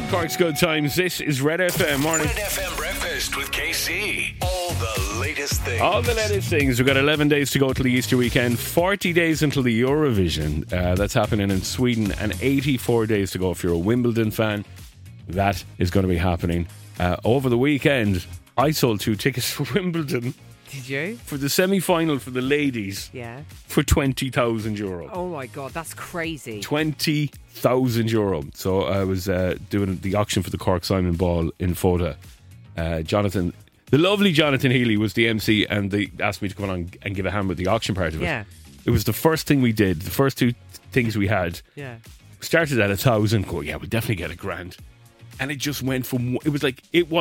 Cork's Good Times. This is Red FM. Morning. Red FM Breakfast with KC. All the latest things. All the latest things. We've got 11 days to go till the Easter weekend, 40 days until the Eurovision. That's happening in Sweden, and 84 days to go if you're a Wimbledon fan. That is going to be happening. Over the weekend, I sold 2 tickets for Wimbledon. Did you? For the semi-final for the ladies. Yeah. For €20,000. Oh my God, that's crazy. €20,000. So I was doing the auction for the Cork Simon Ball in Fota. Jonathan, the lovely Jonathan Healy, was the MC, and they asked me to come on and give a hand with the auction part of it. Yeah. It was the first thing we did. The first 2 things we had. Yeah. Started at 1,000. Go, yeah, we'll definitely get $1,000. And it just went from, it was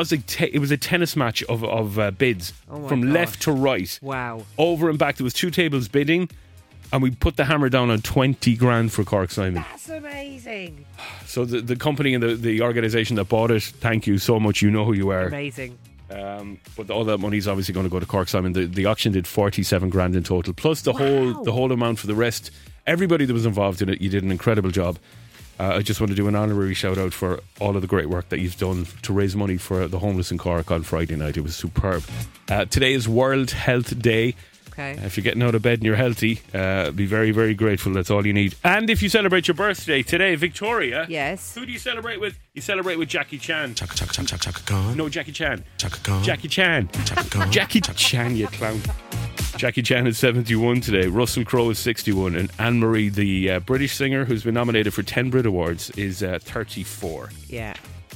a tennis match of bids from left to right. Wow. Over and back. There was 2 tables bidding, and we put the hammer down on $20,000 for Cork Simon. That's amazing. So the company and the organisation that bought it, thank you so much. You know who you are. Amazing. But all that money is obviously going to go to Cork Simon. The auction did $47,000 in total, plus the whole amount for the rest. Everybody that was involved in it, you did an incredible job. I just want to do an honorary shout out for all of the great work that you've done to raise money for the homeless in Cork on Friday night. It was superb. Today is World Health Day. Okay. If you're getting out of bed and you're healthy, be very, very grateful. That's all you need. And if you celebrate your birthday today, Victoria. Yes. Who do you celebrate with? You celebrate with Jackie Chan. Chaka Khan. No, Jackie Chan. Chaka Khan. Jackie Chan. Chaka Khan. Jackie Chan, you clown. Jackie Chan is 71 today. Russell Crowe is 61. And Anne-Marie, the British singer who's been nominated for 10 Brit Awards, is 34. Yeah.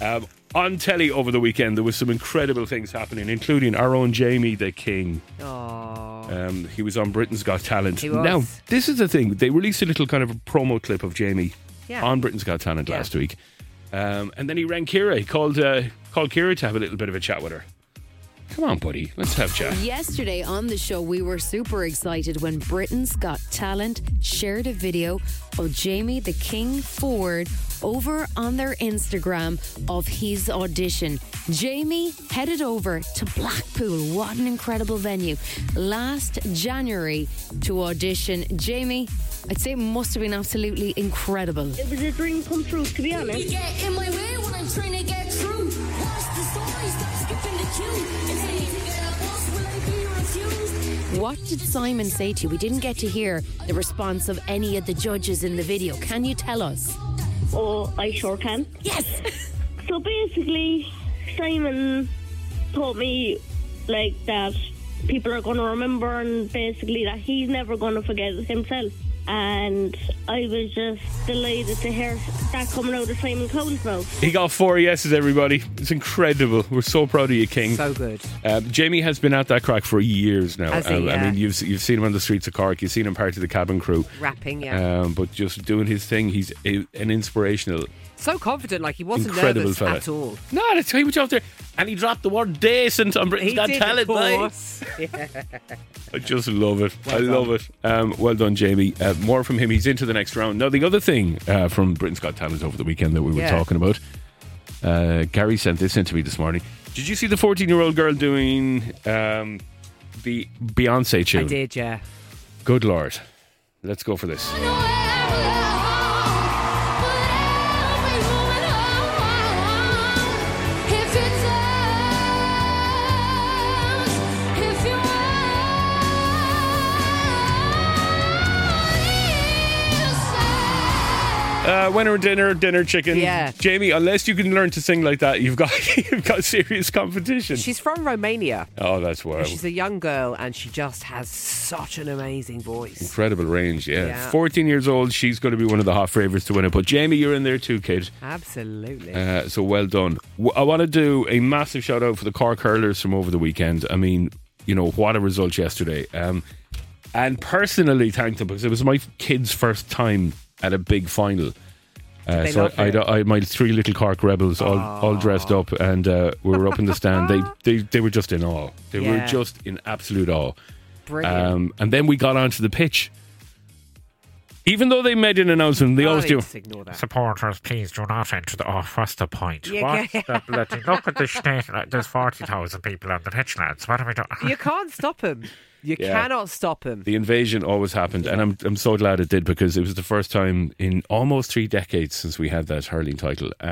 On telly over the weekend, there was some incredible things happening, including our own Jamie the King. Oh. He was on Britain's Got Talent. He was. Now, this is the thing. They released a little kind of a promo clip of Jamie on Britain's Got Talent last week. And then he rang Kira. He called Kira to have a little bit of a chat with her. Come on, buddy. Let's have a chat. Yesterday on the show, we were super excited when Britain's Got Talent shared a video of Jamie the King Ford over on their Instagram of his audition. Jamie headed over to Blackpool. What an incredible venue. Last January to audition. Jamie, I'd say it must have been absolutely incredible. It was a dream come true, to be honest. Get in my way when I'm trying to get through. Watch the story, stop skipping the queue. If anything get a bus, will I be refused? What did Simon say to you? We didn't get to hear the response of any of the judges in the video. Can you tell us? Oh, I sure can. Yes! So basically, Simon told me like that people are going to remember, and basically that he's never going to forget himself. And I was just delighted to hear that coming out of Simon Cowell's mouth. He got 4 yeses, everybody. It's incredible. We're so proud of you, King. So good. Jamie has been at that crack for years now. Has he? I mean, you've seen him on the streets of Cork. You've seen him part of the cabin crew. Rapping, But just doing his thing. He's an inspirational. So confident, like he wasn't Incredible nervous fella. at all. No, that's how he was out there. And he dropped the word decent on Britain's He Got did, Talent, of mate. course. I just love it. Well I love it. Well done, Jamie. More from him. He's into the next round. Now, the other thing from Britain's Got Talent over the weekend that we were talking about, Gary sent this in to me this morning. Did you see the 14-year-old girl doing the Beyonce tune? I did, yeah. Good Lord. Let's go for this. Winner dinner chicken. Yeah. Jamie, unless you can learn to sing like that, you've got serious competition. She's from Romania. Oh, that's wild. She's a young girl and she just has such an amazing voice. Incredible range, Yeah. 14 years old, she's going to be one of the hot favourites to win it. But Jamie, you're in there too, kid. Absolutely. So well done. I want to do a massive shout out for the Cork hurlers from over the weekend. I mean, you know, what a result yesterday. And personally thank them because it was my kids' first time at a big final. So I had my 3 little Cork rebels all dressed up, and we were up in the stand. They were just in awe. They were just in absolute awe. Brilliant. And then we got onto the pitch. Even though they made an announcement, they always do. Ignore that. Supporters, please do not enter the. Oh, what's the point? Yeah, What's the bloody? Look at the state. Like, there's 40,000 people on the pitch, lads. What are we doing? You can't stop him. You cannot stop him. The invasion always happened, and I'm so glad it did because it was the first time in almost 3 decades since we had that hurling title.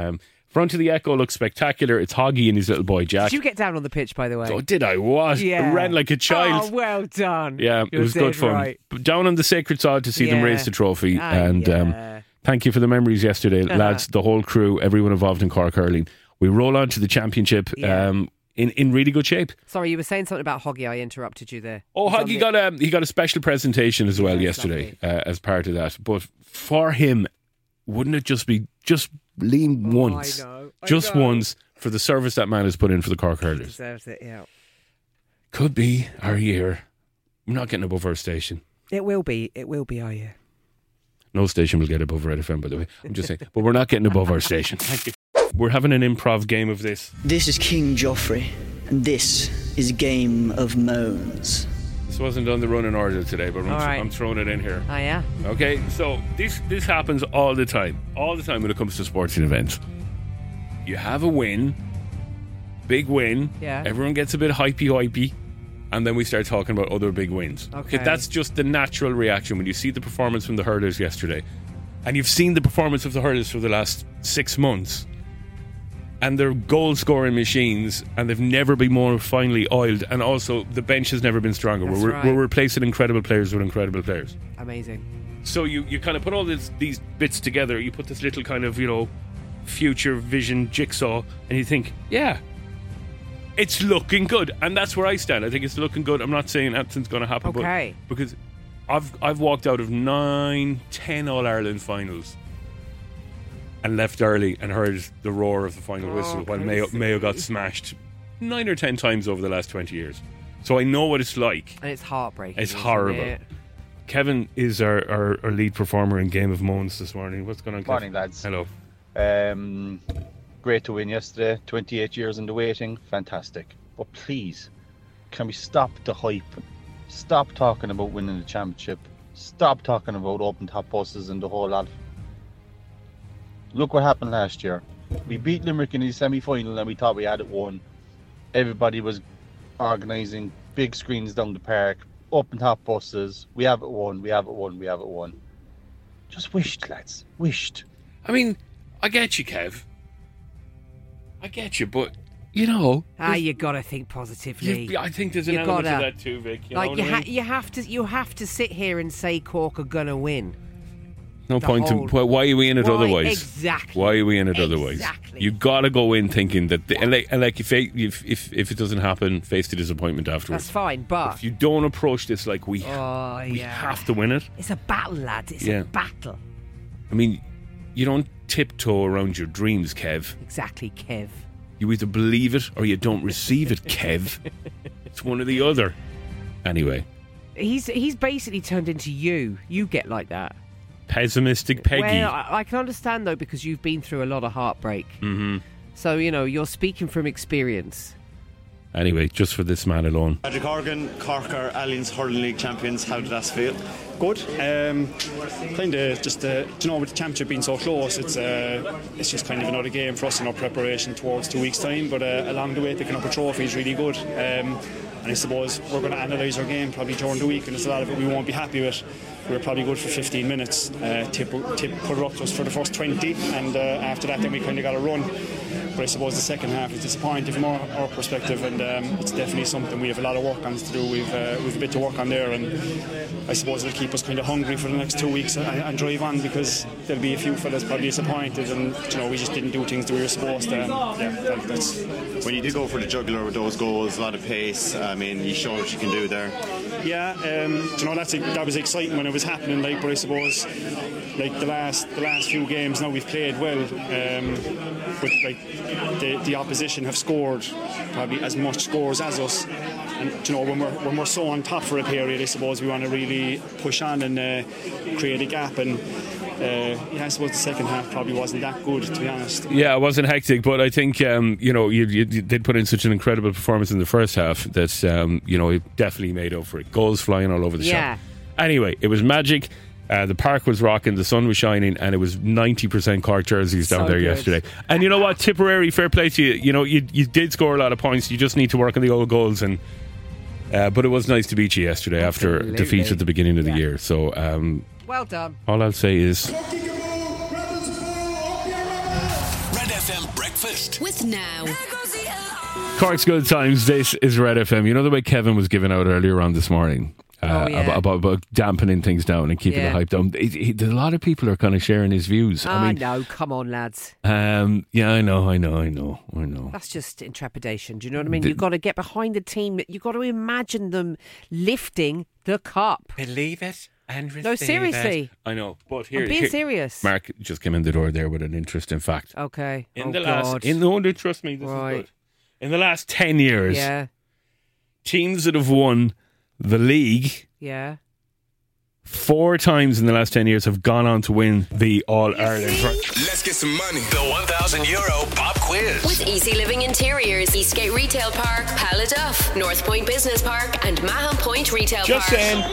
Front of the Echo looks spectacular. It's Hoggy and his little boy Jack. Did you get down on the pitch, by the way? Oh, did I? What? Yeah. I ran like a child. Oh, well done. Yeah, it You're was good dead fun. right. But down on the sacred sod to see them Yeah. raise the trophy. and yeah. thank you for the memories yesterday, lads, the whole crew, everyone involved in Cork hurling. We roll on to the championship Yeah. in really good shape. Sorry, you were saying something about Hoggy. I interrupted you there. Oh, It's on Hoggy the- got a special presentation as well Yeah, yesterday as part of that. But for him, wouldn't it just be lean once, I know. once for the service that man has put in for the Cork hurlers? Deserves it, yeah. Could be our year. We're not getting above our station. It will be our year. No station will get above Red FM, by the way. I'm just saying. But we're not getting above our station. Thank you. We're having an improv game of this. This is King Joffrey, and this is Game of Moans. This wasn't on the running order today, but All right. I'm throwing it in here. Oh, yeah? Okay, so this happens all the time when it comes to sporting events. You have a win, big win. Yeah. Everyone gets a bit hypey, and then we start talking about other big wins. Okay. That's just the natural reaction when you see the performance from the hurlers yesterday, and you've seen the performance of the hurlers for the last 6 months. And they're goal-scoring machines, and they've never been more finely oiled. And also, the bench has never been stronger. That's We're right. replacing incredible players with incredible players. Amazing. So you kind of put all these bits together. You put this little kind of, future vision jigsaw, and you think, yeah, it's looking good. And that's where I stand. I think it's looking good. I'm not saying anything's going to happen, Okay. but because I've walked out of 9-10 All-Ireland finals and left early and heard the roar of the final whistle while Mayo got smashed 9 or 10 times over the last 20 years. So I know what it's like. And it's heartbreaking. It's isn't horrible. it? Kevin is our lead performer in Game of Moans this morning. What's going on, Kevin? Morning, lads. Hello. Great to win yesterday. 28 years in the waiting. Fantastic. But please, can we stop the hype? Stop talking about winning the championship. Stop talking about open top buses and the whole lot. Look what happened last year. We beat Limerick in the semi-final and we thought we had it won. Everybody was organising big screens down the park, open top buses. We have it won, we have it won, we have it won. Just wished, lads. Wished. I mean, I get you, Kev. I get you, but, you got to think positively. I think there's an You element gotta- to that too, Vic. You know Like what you, I mean? you have to sit here and say Cork are gonna win. No the point whole- in why are we in it Why? otherwise? Exactly. Why are we in it otherwise? Exactly. You gotta go in thinking that, and like if it doesn't happen, face the disappointment afterwards. That's fine, but If you don't approach this like we yeah. have to win it. It's a battle, lads. It's Yeah. a battle. I mean, you don't tiptoe around your dreams, Kev. Exactly, Kev. You either believe it or you don't receive it, Kev. It's one or the other. Anyway, He's basically turned into you. You get like that. pessimistic Peggy. Well, I can understand though because you've been through a lot of heartbreak. Mm-hmm. So you're speaking from experience. Anyway, just for this man alone. Patrick Horgan, Cork are Alliance Hurling League champions. How did that feel? Good. Kind of just, with the championship being so close, it's just kind of another game for us in our preparation towards 2 weeks' time. But along the way, picking up a trophy is really good. And I suppose we're going to analyse our game probably during the week, and there's a lot of it we won't be happy with. We were probably good for 15 minutes. Tip put it up to us for the first 20, and after that, then we kind of got a run. But I suppose the second half is disappointing from our perspective, and it's definitely something we have a lot of work on to do. We've a bit to work on there, and I suppose it'll keep us kind of hungry for the next 2 weeks and drive on, because there'll be a few fellas probably disappointed, and we just didn't do things that we were supposed to. That's when you did go for the jugular with those goals, a lot of pace. I mean, you showed what you can do there. Yeah, that was exciting when it was happening. But I suppose the last few games now we've played well. With the opposition have scored probably as much scores as us, and when we're so on top for a period, I suppose we want to really push on and create a gap. And I suppose the second half probably wasn't that good, to be honest. Yeah, it wasn't hectic, but I think you did put in such an incredible performance in the first half that it definitely made up for it. Goals flying all over the shop. Anyway, it was magic. The park was rocking, the sun was shining, and it was 90% Cork jerseys down there yesterday. And you know what, Tipperary, fair play to you. You did score a lot of points. You just need to work on the old goals, and but it was nice to beat you yesterday after defeat at the beginning of the year. So well done. All I'll say is Red FM list. With Now. Cork's Good Times, this is Red FM. You know the way Kevin was giving out earlier on this morning? About dampening things down and keeping the hype down. A lot of people are kind of sharing his views. No, come on, lads. Yeah, I know. That's just intrepidation. Do you know what I mean? You've got to get behind the team. You've got to imagine them lifting the cup. Believe it and receive No, seriously. it. I know, but I'm being serious. Mark just came in the door there with an interesting fact. Okay. Trust me, this is good. In the last 10 years, teams that have won the league 4 times in the last 10 years have gone on to win the All-Ireland. Let's get some money. The €1,000 pop quiz. With Easy Living Interiors, Eastgate Retail Park, Paladuff, North Point Business Park and Mahon Point Retail Just Park. saying.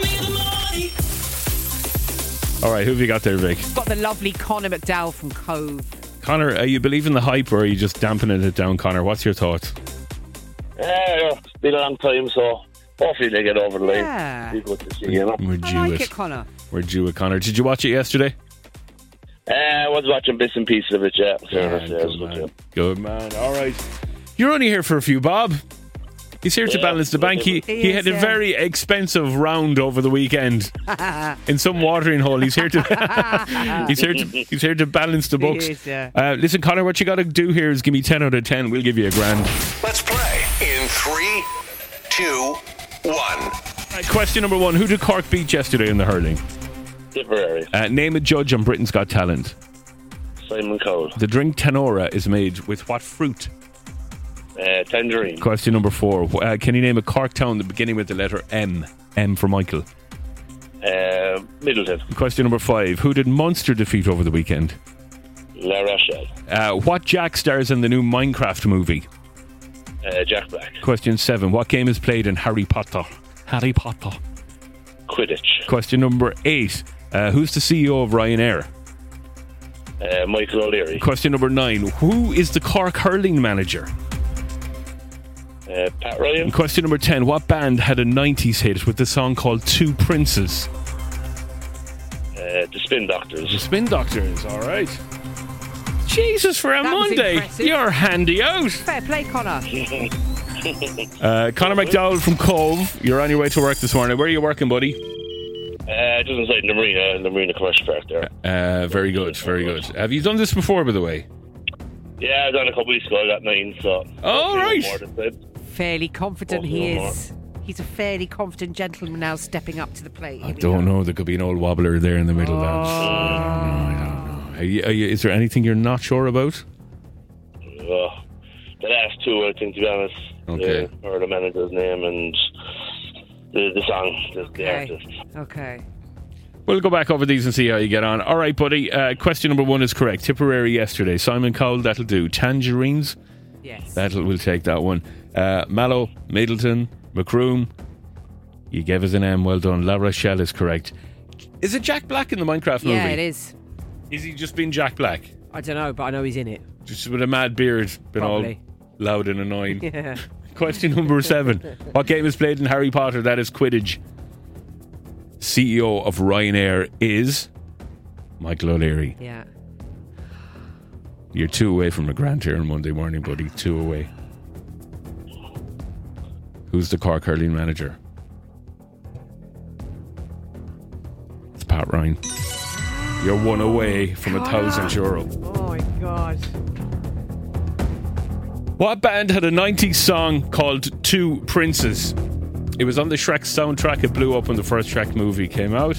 All right, who have you got there, Vic? Got the lovely Conor McDowell from Cove. Connor, are you believing the hype or are you just dampening it down, Connor? What's your thoughts? It's been a long time, so hopefully they get over the line. Yeah. Be good to see, you know. We're due I like it, Connor. We're due it, Connor. Did you watch it yesterday? I was watching bits and pieces of it, yeah. Good man. All right. You're only here for a few, Bob. He's here to balance the bank. He had a very expensive round over the weekend in some watering hole. He's here to he's here to balance the books. He is, Listen, Connor, what you got to do here is give me 10 out of 10. We'll give you $1,000. Let's play in 3, 2, 1. Right, question number 1. Who did Cork beat yesterday in the hurling? Tipperary. Name a judge on Britain's Got Talent. Simon Cole. The drink Tenora is made with what fruit? Tangerine. Question number 4. Can you name a Cork town beginning with the letter M? M for Michael. Middleton. Question number 5. Who did Munster defeat over the weekend? La Rochelle. What Jack stars in the new Minecraft movie? Jack Black. Question 7. What game is played in Harry Potter? Harry Potter. Quidditch. Question number 8. Who's the CEO of Ryanair? Michael O'Leary. Question number 9. Who is the Cork hurling manager? Pat Ryan. Question number 10. What band had a 90s hit with the song called Two Princes? The Spin Doctors. The Spin Doctors, alright. Jesus, for a That was Monday, impressive. you're handy out. Fair play, Connor. Connor McDowell from Cove, you're on your way to work this morning. Where are you working, buddy? Just inside the Marina Commercial Park there. Very good, very good. Have you done this before, by the way? Yeah, I done a couple weeks ago. I got 9, so. Oh, right. Fairly confident he is. He's a fairly confident gentleman now stepping up to the plate. I don't know. There could be an old wobbler there in the middle. I don't know. Is there anything you're not sure about? The last 2, I think, to be honest. Okay. Or the manager's name and the song, the artist. Okay. We'll go back over these and see how you get on. All right, buddy. Question number 1 is correct. Tipperary yesterday. Simon Cowell, that'll do. Tangerines? Yes. We'll take that one. Mallow, Middleton, Macroom. You gave us an M. Well done. La Rochelle is correct. Is it Jack Black in the Minecraft movie? Yeah, it is. Is he just being Jack Black? I don't know, but I know he's in it. Just with a mad beard, been Probably. all loud and annoying. Yeah. Question number 7. What game is played in Harry Potter? That is Quidditch. CEO of Ryanair is Michael O'Leary. Yeah. You're 2 away from the grand here on Monday morning, buddy. 2 away. Who's the Cork hurling manager? It's Pat Ryan. You're 1 away from €1,000. Oh my God. What band had a 90s song called Two Princes? It was on the Shrek soundtrack. It blew up when the first Shrek movie came out.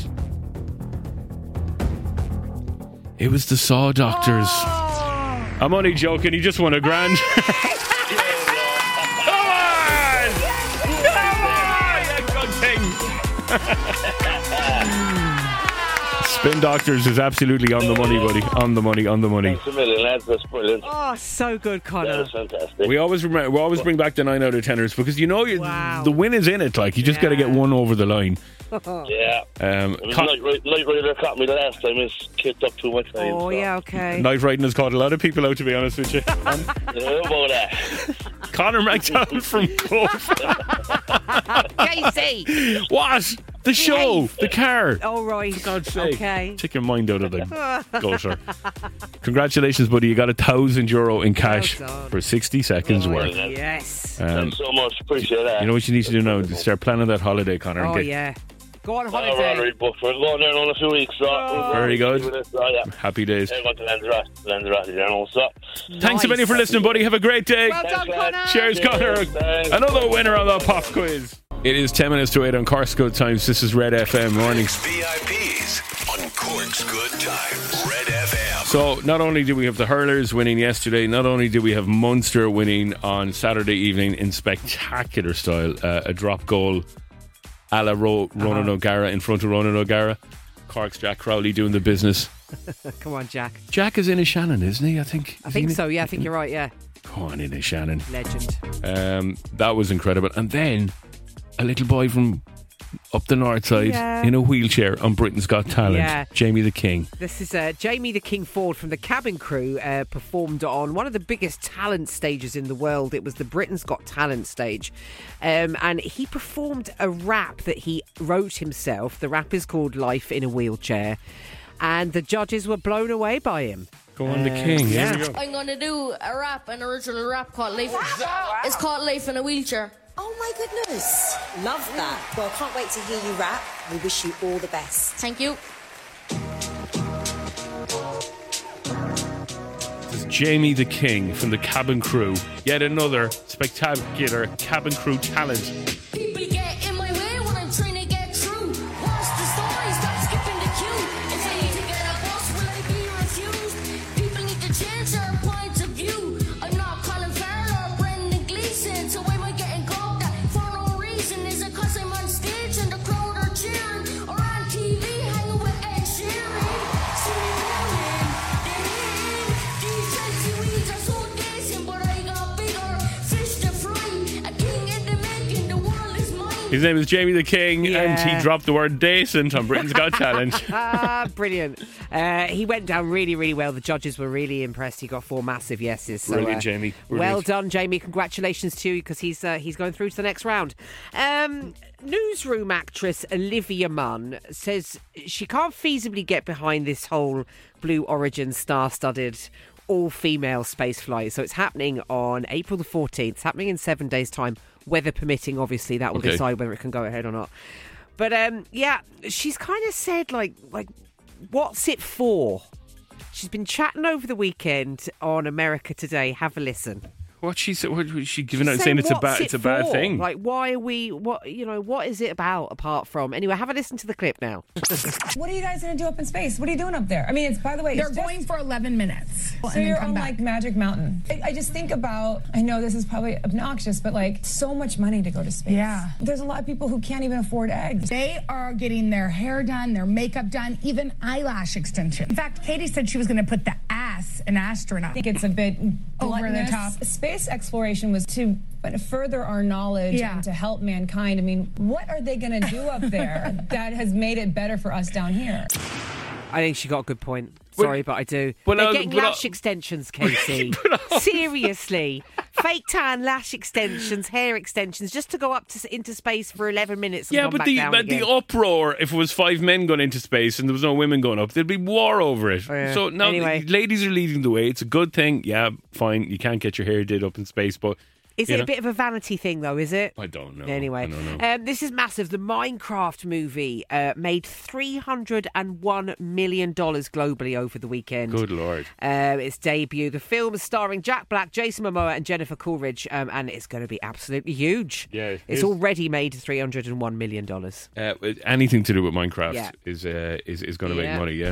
It was the Saw Doctors. I'm only joking. He just won $1,000. Come on! Come on! You good thing. Spin Doctors is absolutely on the money, buddy. On the money, on the money. Thanks a million, lads. That's brilliant. Oh, so good, Connor. That was fantastic. We always bring back the 9 out of 10ers because you know the win is in it. Like you just got to get one over the line. Yeah. It was Light Rider caught me the last time. It's kicked up too much time. Oh, yeah, okay. Night riding has caught a lot of people out, to be honest with you. How about that? Connor McDowell from Cove. Casey! What? The show, the car. Oh, right. For God's sake. Okay. Take your mind out of the gutter. Congratulations, buddy. You got €1,000 in cash for 60 seconds worth. Yes. Thanks so much. Appreciate that. You know what you need to do now? Start planning that holiday, Connor. Oh, and yeah. Go on We're holiday. already booked. We're going there in a few weeks. So Very good. Yeah. Happy days. I'm going to Lanzarote, you know, so. Thanks a million for listening, buddy. Have a great day. Well done, Connor. Cheers, Connor. Another winner on the pop quiz. It is 10 minutes to 8 on Cork's Good Times. This is Red FM Mornings. VIPs on Cork's Good Times. Red FM. So not only did we have the hurlers winning yesterday, not only did we have Munster winning on Saturday evening in spectacular style, a drop goal a la Ronan O'Gara in front of Ronan O'Gara. Cork's Jack Crowley doing the business. Come on, Jack. Jack is in a Shannon, isn't he? I think so, yeah. I think you're right, yeah. Come on in a Shannon. Legend. That was incredible. And then a little boy from up the north side in a wheelchair on Britain's Got Talent. Yeah. Jamie the King. This is Jamie the King Ford from the Cabin Crew performed on one of the biggest talent stages in the world. It was the Britain's Got Talent stage. And he performed a rap that he wrote himself. The rap is called Life in a Wheelchair. And the judges were blown away by him. Go on, the King. Yeah. Here we go. I'm gonna do a rap, an original rap called Life. It's called Life in a Wheelchair. Oh my goodness. Love that. Well, can't wait to hear you rap. We wish you all the best. Thank you. This is Jamie the King from the Cabin Crew. Yet another spectacular Cabin Crew talent. People get in my way when I'm trying to get through. What's the story? Stop skipping the queue. If I need to get a bus, will I be refused? People need to change their point of view. I'm not Colin Farrell or Brendan Gleeson, so why am I getting called that for no reason? Is it cause I'm on stage and the crowd are cheering? Or on TV hanging with Ed Sheeran? See me rolling, these fancy weeds are so decent, but I got bigger fish to fry. A king in the making, the world is mine. His name is Jamie the King, and he dropped the word decent on Britain's Got Talent. Brilliant. He went down really, really well. The judges were really impressed. He got 4 massive yeses. So, Brilliant, Jamie. Brilliant. Well done, Jamie. Congratulations to you because he's going through to the next round. Newsroom actress Olivia Munn says she can't feasibly get behind this whole Blue Origin star-studded all-female space flight. So it's happening on April the 14th. It's happening in 7 days' time. Weather permitting, obviously, that will decide whether it can go ahead or not. But she's kind of said like, what's it for? She's been chatting over the weekend on America Today. Have a listen. What she said? What was she giving out saying it's a bad thing? Like, why are we? What is it about? Apart from anyway, have a listen to the clip now. What are you guys going to do up in space? What are you doing up there? I mean, by the way, they're going for 11 minutes. So you're on like Magic Mountain. I just think about. I know this is probably obnoxious, but like so much money to go to space. Yeah, there's a lot of people who can't even afford eggs. They are getting their hair done, their makeup done, even eyelash extension. In fact, Katie said she was going to put the ass in astronaut. I think it's a bit over the top. Space exploration was to further our knowledge and to help mankind. I mean, what are they going to do up there that has made it better for us down here? I think she got a good point. Sorry, but I do. They're getting lash extensions, Casey. Seriously. Fake tan, lash extensions, hair extensions, just to go up into space for 11 minutes and come back down again. The uproar, if it was 5 men going into space and there was no women going up, there'd be war over it. So now anyway. Ladies are leading the way. It's a good thing. Yeah, fine. You can't get your hair did up in space, but... Is it a bit of a vanity thing, though, is it? I don't know. Anyway, I don't know. This is massive. The Minecraft movie made $301 million globally over the weekend. Good Lord. Its debut. The film is starring Jack Black, Jason Momoa and Jennifer Coolidge, and it's going to be absolutely huge. Yeah, it's already made $301 million. Anything to do with Minecraft is going to make money, yeah.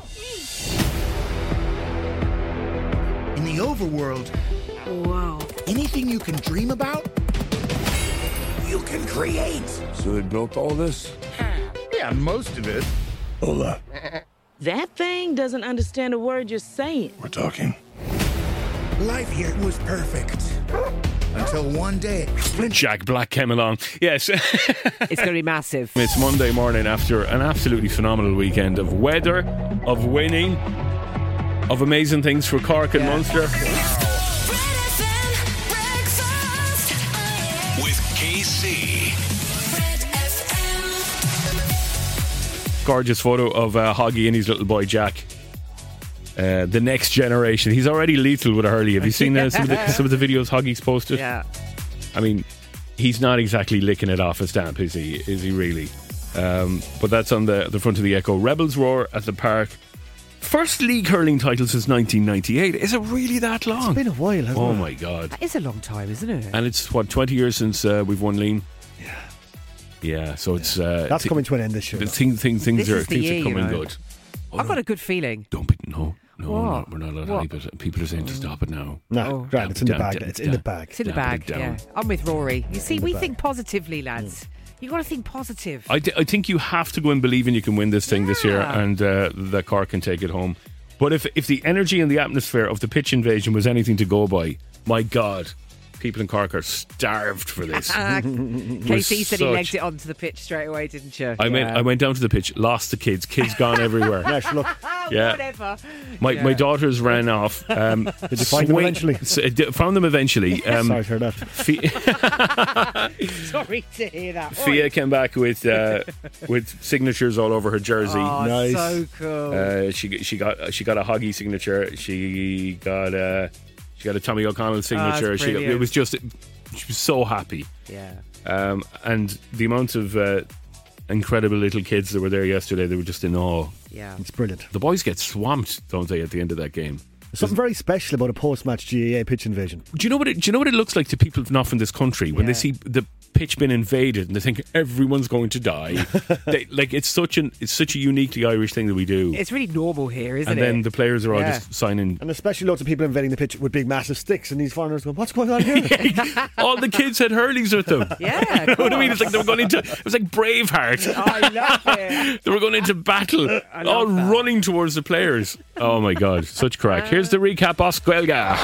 In the overworld... Wow. Anything you can dream about, you can create. So they built all this? Yeah, most of it. Hold up. That thing doesn't understand a word you're saying. We're talking. Life here was perfect. Until one day... Jack Black came along. Yes. It's going to be massive. It's Monday morning after an absolutely phenomenal weekend of weather, of winning, of amazing things for Cork and Munster. With KC. gorgeous photo of Hoggy and his little boy Jack. The next generation. He's already lethal with a hurley. Have you seen some of the videos Hoggy's posted? Yeah. I mean, he's not exactly licking it off a stamp, is he? Is he really? But that's on the front of the Echo. Rebels roar at the park. First league hurling title since 1998. Is it really that long? It's been a while, hasn't it? Oh my God. That is a long time, isn't it? And it's, 20 years since we've won Lean? Yeah, so it's... That's coming to an end this year. Things are coming good. I've got a good feeling. No, we're not allowed to hype it. People are saying to stop it now. No, Grant, it's in the bag. It's in the bag. It's in the bag, yeah. I'm with Rory. You see, we think positively, lads. You got to think positive. I think you have to go and believe you can win this thing this year, and the Cork can take it home. But if the energy and the atmosphere of the pitch invasion was anything to go by, my God, people in Cork are starved for this. KC said he legged it onto the pitch straight away, didn't you? I went down to the pitch, lost the kids gone everywhere. Yes, look. Yeah. Whatever. My daughters ran off. Did you find them eventually? Found them eventually. Sorry to hear that. Sorry to hear that. Fia came back with signatures all over her jersey. Oh, nice. So cool. She got a Hoggy signature. She got a Tommy O'Connell signature. It was just, she was so happy. Yeah. And the amount of incredible little kids that were there yesterday, they were just in awe. Yeah. It's brilliant. The boys get swamped, don't they, at the end of that game? There's something very special about a post-match GAA pitch invasion. Do you know what it looks like to people not from this country when they see the pitch being invaded and they think everyone's going to die? It's such a uniquely Irish thing that we do. It's really normal here, isn't it? And then the players are all just signing. And especially lots of people invading the pitch with big massive sticks, and these foreigners going, "What's going on here?" All the kids had hurleys with them. Yeah, you know what I mean? It's like they were going into. It was like Braveheart. I love it. They were going into battle, all running towards the players. Oh my God, such crack! Here's the recap. Osquelga.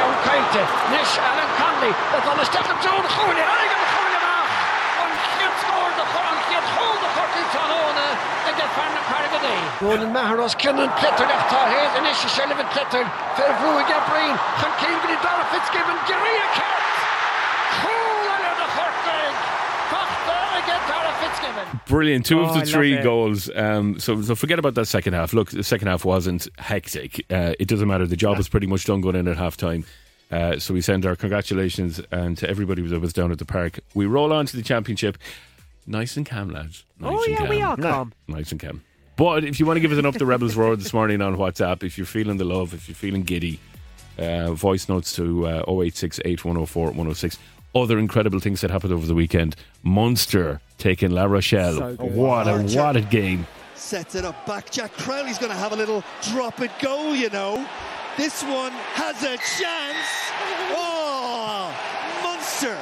Ronan Maharos Kinnan Plitter Hét and Isha Sullivan Plitter Fairview Gabreen Hankin Gridara Fitzgibbon Geria Cat Cool under the Hortleg Fachta again Tara Fitzgibbon. Brilliant. Two of the three goals. So forget about that second half. Look, the second half wasn't hectic. It doesn't matter. The job was pretty much done going in at half time. So we send our congratulations and to everybody that was down at the park. We roll on to the championship. Nice and calm, lads. We are calm. Nice and calm. But if you want to give us an Up the Rebels roar this morning on WhatsApp, if you're feeling the love, if you're feeling giddy, voice notes to 086 8104 106. Other incredible things that happened over the weekend. Munster taking La Rochelle. So good. What a game. Sets it up back. Jack Crowley's going to have a little drop it goal, you know. This one has a chance. Oh, Munster.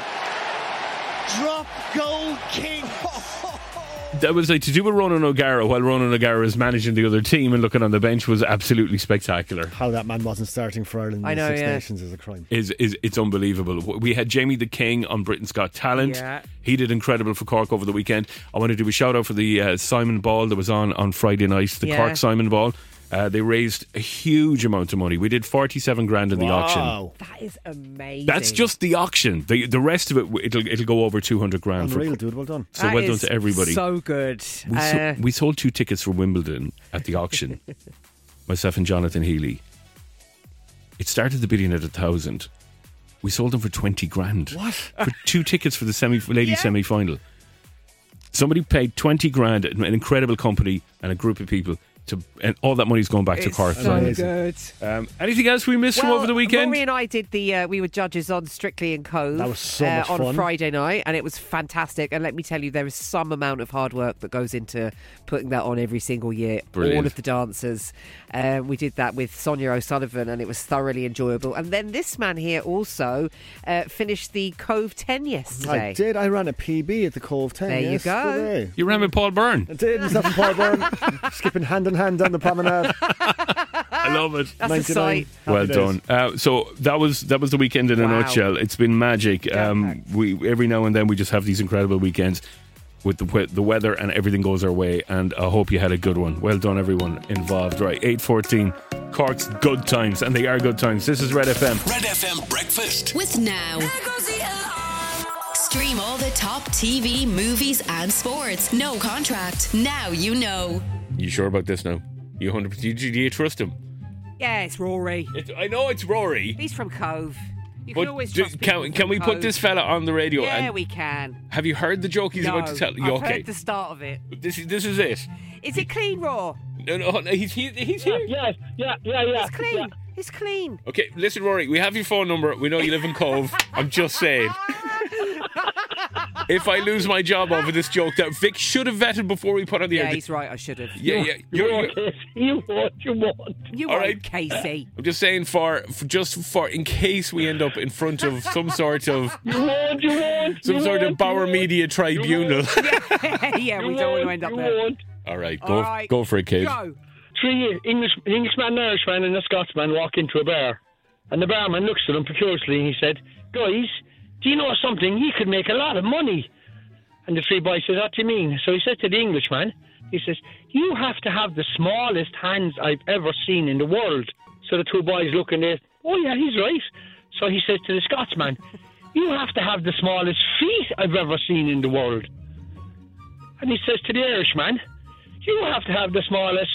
Drop goal king. That was like to do with Ronan O'Gara while Ronan O'Gara is managing the other team and looking on the bench was absolutely spectacular. How that man wasn't starting for Ireland in the Six Nations is a crime. It's unbelievable. We had Jamie the King on Britain's Got Talent. Yeah. He did incredible for Cork over the weekend. I want to do a shout out for the Simon Ball that was on Friday night, the Cork Simon Ball. They raised a huge amount of money. We did 47 grand in the auction. That is amazing. That's just the auction. The rest of it, it'll go over 200 grand. Unreal, dude. Well done. So well done to everybody. So good. We sold 2 tickets for Wimbledon at the auction. Myself and Jonathan Healy. It started the bidding at 1,000. We sold them for 20 grand. What? For 2 tickets for the ladies semi-final. Somebody paid 20 grand, an incredible company and a group of people. And all that money's going back to Cork. So good. Anything else we missed from over the weekend? Rory and I did we were judges on Strictly and Cove. That was so much on fun. Friday night, and it was fantastic. And let me tell you, there is some amount of hard work that goes into putting that on every single year. Brilliant. All of the dancers. We did that with Sonia O'Sullivan, and it was thoroughly enjoyable. And then this man here also finished the Cove 10 yesterday. I did. I ran a PB at the Cove 10. There you go. You ran with Paul Byrne. I did. Myself and Paul Byrne skipping hand in hand down the promenade. I love it. That's a sight. Well done. So that was the weekend in a nutshell. It's been magic. We every now and then we just have these incredible weekends with the weather and everything goes our way. And I hope you had a good one. Well done, everyone involved. Right, 8:14. Cork's good times, and they are good times. This is Red FM. Red FM breakfast with Now. Stream all the top TV, movies, and sports. No contract. Now you know. You sure about this now? You 100%? Do you trust him? Yeah, it's Rory. I know it's Rory. He's from Cove. You But can always trust people can we from put Cove. this fella on the radio? Yeah, and we can. have you heard the joke he's No, about to tell? I've Okay. heard the start of it. This is it. Is it clean, Raw? No, he's here. Yeah. It's clean. Yeah. It's clean. Okay, listen, Rory, we have your phone number. We know you live in Cove. I'm just saying. If I lose my job over this joke that Vic should have vetted before we put on the air. Yeah, he's right. I should have. Yeah. You won't. You All won't, right. Casey. I'm just saying for in case we end up in front of some sort of Bauer Media tribunal. Yeah, we don't want to end up there. All right, All right, go for it, kid. Go. 3 Englishman, an Irishman, and a Scotsman walk into a bar, and the barman looks at them curiously and he said, "Guys, do you know something? You could make a lot of money." And the 3 boys said, "What do you mean?" So he said to the Englishman, he says, "You have to have the smallest hands I've ever seen in the world." So the 2 boys look and they, "Oh yeah, he's right." So he says to the Scotsman, "You have to have the smallest feet I've ever seen in the world." And he says to the Irishman, "You have to have the smallest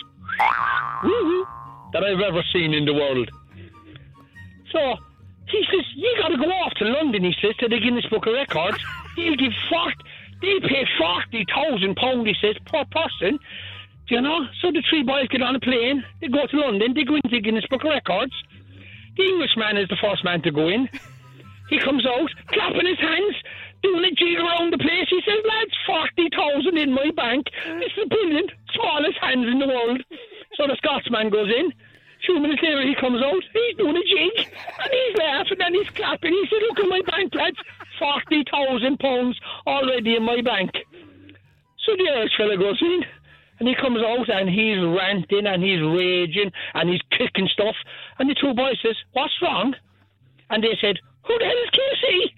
that I've ever seen in the world." So he says, "You got to go off to London," he says, to the Guinness Book of Records. They'll pay £40,000, he says, per person. Do you know? So the 3 boys get on a plane, they go to London, they go into the Guinness Book of Records. The Englishman is the first man to go in. He comes out, clapping his hands, doing a jig around the place. He says, "Lads, 40,000 in my bank. This is brilliant. Smallest hands in the world." So the Scotsman goes in. 2 minutes later, he comes out. He's doing a jig, and he's laughing and he's clapping. He said, "Look at my bank, lads. £40,000 already in my bank." So the Irish fella goes in, and he comes out, and he's ranting, and he's raging, and he's kicking stuff. And the 2 boys says, "What's wrong?" And they said, "Who the hell is Casey?"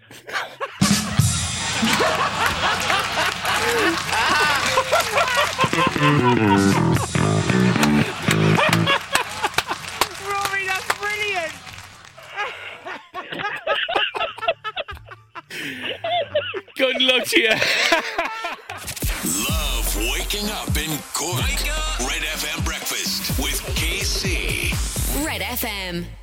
Rory, that's brilliant. Good luck to you. Love waking up in Cork. Red FM breakfast with KC. Red FM.